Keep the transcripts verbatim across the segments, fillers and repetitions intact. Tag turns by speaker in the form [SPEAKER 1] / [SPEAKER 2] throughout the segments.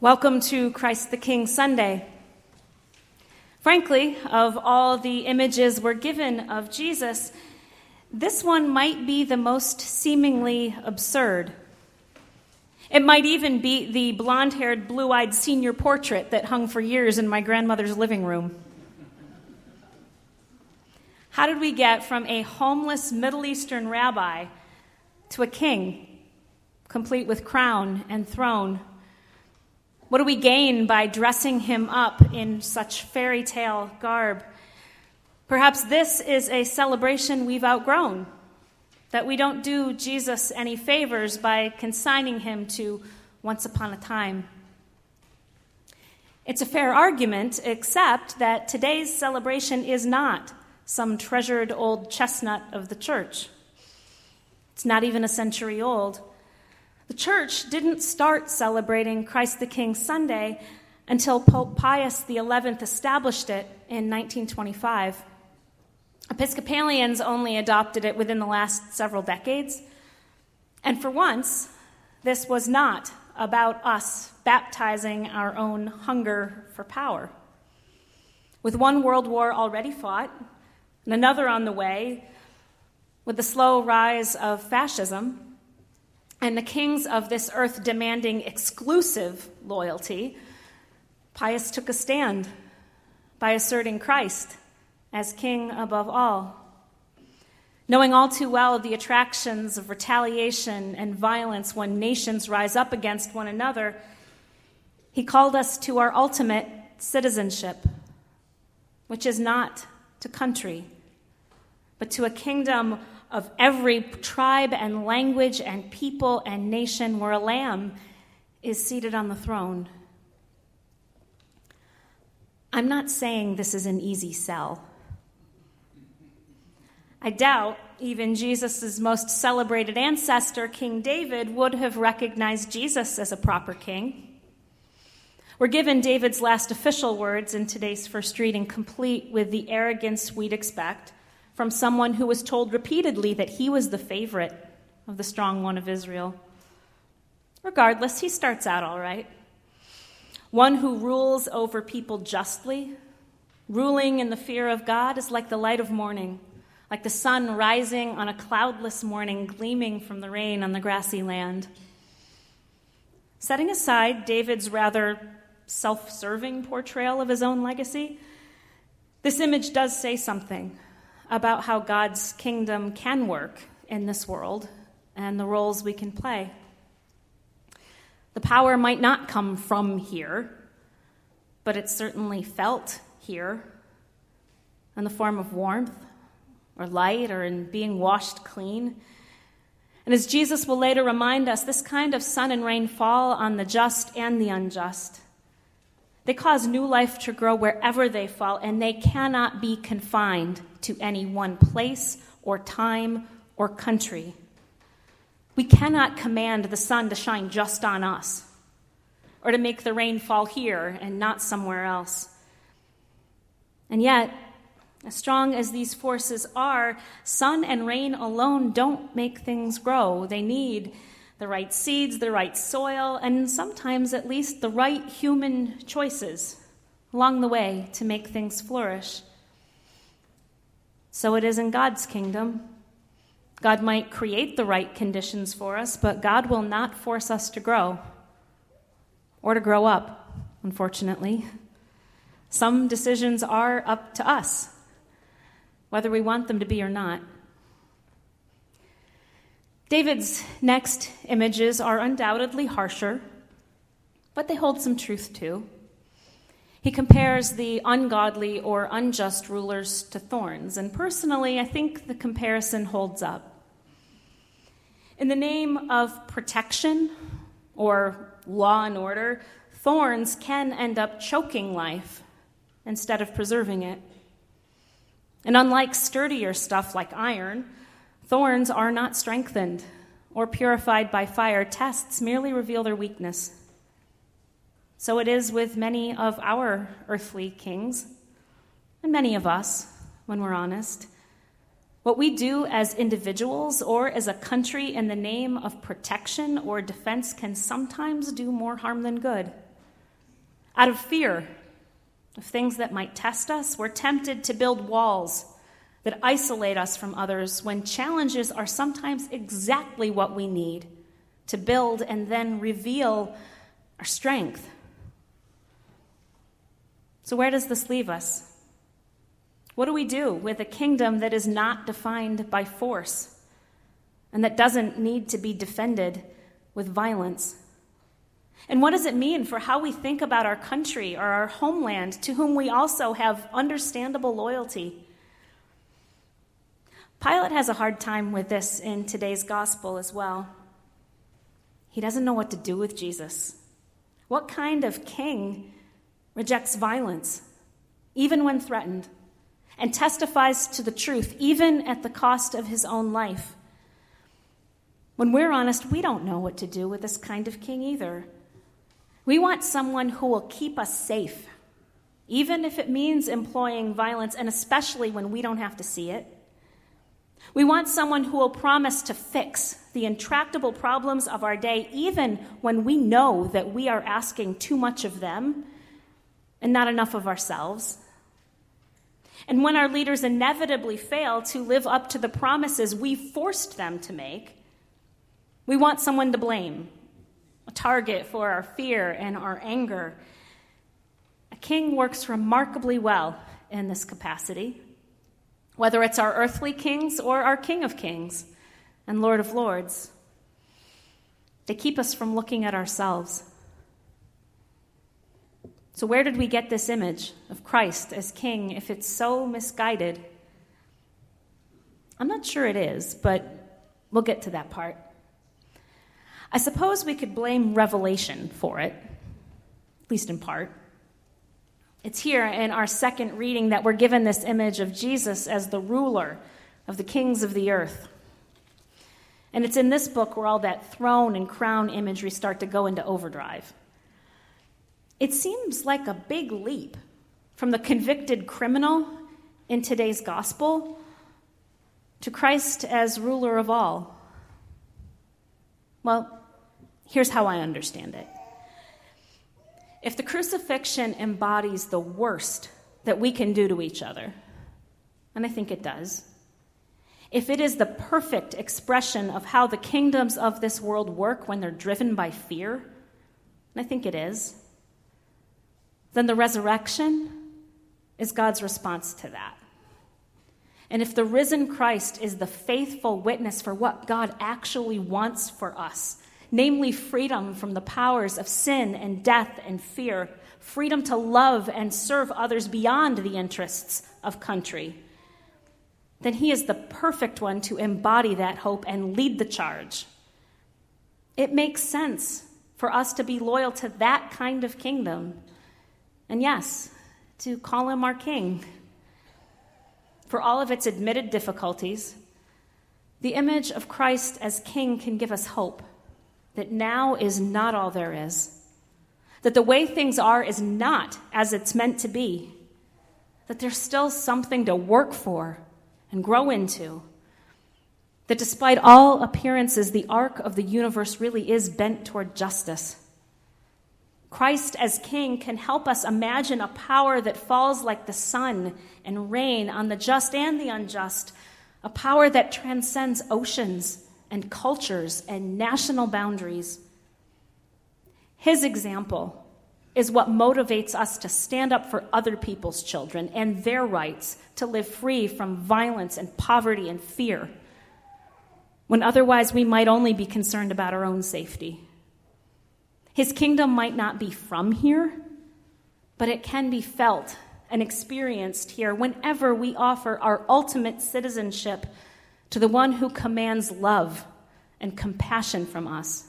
[SPEAKER 1] Welcome to Christ the King Sunday. Frankly, of all the images we're given of Jesus, this one might be the most seemingly absurd. It might even be the blonde-haired, blue-eyed senior portrait that hung for years in my grandmother's living room. How did we get from a homeless Middle Eastern rabbi to a king, complete with crown and throne? What do we gain by dressing him up in such fairy tale garb? Perhaps this is a celebration we've outgrown, that we don't do Jesus any favors by consigning him to once upon a time. It's a fair argument, except that today's celebration is not some treasured old chestnut of the church. It's not even a century old. The church didn't start celebrating Christ the King Sunday until Pope Pius the eleventh established it in nineteen twenty-five. Episcopalians only adopted it within the last several decades. And for once, this was not about us baptizing our own hunger for power. With one world war already fought and another on the way, with the slow rise of fascism, and the kings of this earth demanding exclusive loyalty, Pius took a stand by asserting Christ as king above all. Knowing all too well the attractions of retaliation and violence when nations rise up against one another, he called us to our ultimate citizenship, which is not to country, but to a kingdom of every tribe and language and people and nation where a lamb is seated on the throne. I'm not saying this is an easy sell. I doubt even Jesus' most celebrated ancestor, King David, would have recognized Jesus as a proper king. We're given David's last official words in today's first reading, complete with the arrogance we'd expect from someone who was told repeatedly that he was the favorite of the strong one of Israel. Regardless, he starts out all right. One who rules over people justly, ruling in the fear of God, is like the light of morning, like the sun rising on a cloudless morning, gleaming from the rain on the grassy land. Setting aside David's rather self-serving portrayal of his own legacy, this image does say something about how God's kingdom can work in this world and the roles we can play. The power might not come from here, but it's certainly felt here in the form of warmth or light or in being washed clean. And as Jesus will later remind us, this kind of sun and rain fall on the just and the unjust. They cause new life to grow wherever they fall, and they cannot be confined to any one place or time or country. We cannot command the sun to shine just on us, or to make the rain fall here and not somewhere else. And yet, as strong as these forces are, sun and rain alone don't make things grow. They need the right seeds, the right soil, and sometimes at least the right human choices along the way to make things flourish. So it is in God's kingdom. God might create the right conditions for us, but God will not force us to grow or to grow up, unfortunately. Some decisions are up to us, whether we want them to be or not. David's next images are undoubtedly harsher, but they hold some truth too. He compares the ungodly or unjust rulers to thorns, and personally, I think the comparison holds up. In the name of protection or law and order, thorns can end up choking life instead of preserving it. And unlike sturdier stuff like iron, thorns are not strengthened or purified by fire. Tests merely reveal their weakness. So it is with many of our earthly kings, and many of us, when we're honest. What we do as individuals or as a country in the name of protection or defense can sometimes do more harm than good. Out of fear of things that might test us, we're tempted to build walls that isolate us from others when challenges are sometimes exactly what we need to build and then reveal our strength. So where does this leave us? What do we do with a kingdom that is not defined by force and that doesn't need to be defended with violence? And what does it mean for how we think about our country or our homeland, to whom we also have understandable loyalty? Pilate has a hard time with this in today's gospel as well. He doesn't know what to do with Jesus. What kind of king rejects violence, even when threatened, and testifies to the truth, even at the cost of his own life? When we're honest, we don't know what to do with this kind of king either. We want someone who will keep us safe, even if it means employing violence, and especially when we don't have to see it. We want someone who will promise to fix the intractable problems of our day, even when we know that we are asking too much of them and not enough of ourselves. And when our leaders inevitably fail to live up to the promises we forced them to make, we want someone to blame, a target for our fear and our anger. A king works remarkably well in this capacity, whether it's our earthly kings or our King of Kings and Lord of Lords. They keep us from looking at ourselves. So where did we get this image of Christ as king if it's so misguided? I'm not sure it is, but we'll get to that part. I suppose we could blame Revelation for it, at least in part. It's here in our second reading that we're given this image of Jesus as the ruler of the kings of the earth. And it's in this book where all that throne and crown imagery start to go into overdrive. It seems like a big leap from the convicted criminal in today's gospel to Christ as ruler of all. Well, here's how I understand it. If the crucifixion embodies the worst that we can do to each other, and I think it does, if it is the perfect expression of how the kingdoms of this world work when they're driven by fear, and I think it is, then the resurrection is God's response to that. And if the risen Christ is the faithful witness for what God actually wants for us, namely freedom from the powers of sin and death and fear, freedom to love and serve others beyond the interests of country, then he is the perfect one to embody that hope and lead the charge. It makes sense for us to be loyal to that kind of kingdom, and yes, to call him our king. For all of its admitted difficulties, the image of Christ as king can give us hope that now is not all there is, that the way things are is not as it's meant to be, that there's still something to work for and grow into, that despite all appearances, the arc of the universe really is bent toward justice. Christ as king can help us imagine a power that falls like the sun and rain on the just and the unjust, a power that transcends oceans and cultures and national boundaries. His example is what motivates us to stand up for other people's children and their rights to live free from violence and poverty and fear, when otherwise we might only be concerned about our own safety. His kingdom might not be from here, but it can be felt and experienced here whenever we offer our ultimate citizenship to the one who commands love and compassion from us.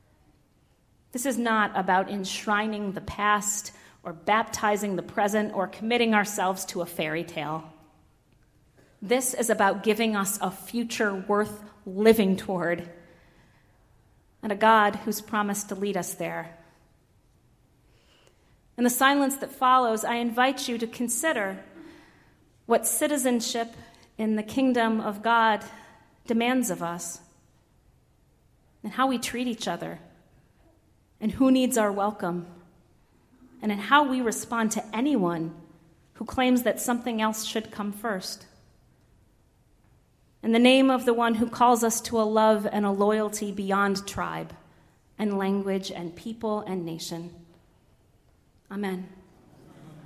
[SPEAKER 1] This is not about enshrining the past or baptizing the present or committing ourselves to a fairy tale. This is about giving us a future worth living toward, and a God who's promised to lead us there. In the silence that follows, I invite you to consider what citizenship in the kingdom of God demands of us, and how we treat each other, and who needs our welcome, and in how we respond to anyone who claims that something else should come first. In the name of the one who calls us to a love and a loyalty beyond tribe and language and people and nation. Amen.